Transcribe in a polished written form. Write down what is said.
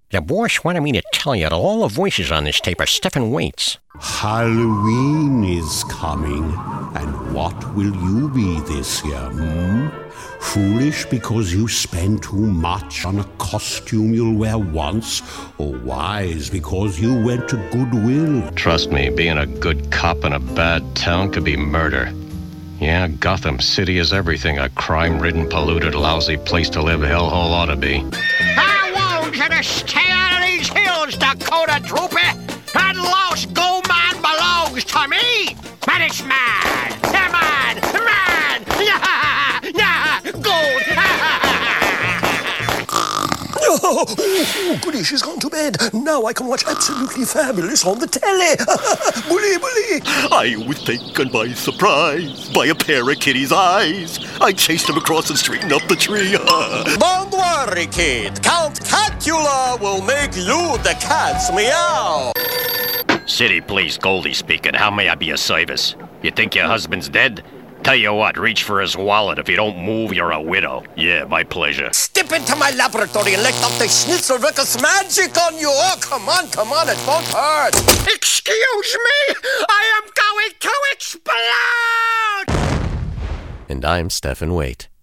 The boss wanted me to tell you that all the voices on this tape are Stephen Waite's. Halloween is coming, and what will you be this year, Foolish because you spend too much on a costume you'll wear once, or wise because you went to Goodwill? Trust me, being a good cop in a bad town could be murder. Yeah, Gotham City is everything a crime-ridden, polluted, lousy place to live hellhole ought to be. I want you to stay out of these hills, Dakota Droopy! That lost gold mine belongs to me! And it's mine! Mine! Mine! Gold! Oh, goody, she's gone to bed. Now I can watch Absolutely Fabulous on the telly. Bully, bully. I was taken by surprise by a pair of kitty's eyes. I chased him across the street and up the tree. Don't worry, kid. Count Catula will make you the cat's meow. City Police, Goldie speaking. How may I be of service? You think your husband's dead? Tell you what, reach for his wallet. If you don't move, you're a widow. Yeah, my pleasure. Step into my laboratory and let up the Schnitzelwickel's magic on you. Oh, come on, it won't hurt. Excuse me! I am going to explode! And I'm Stephen Waite.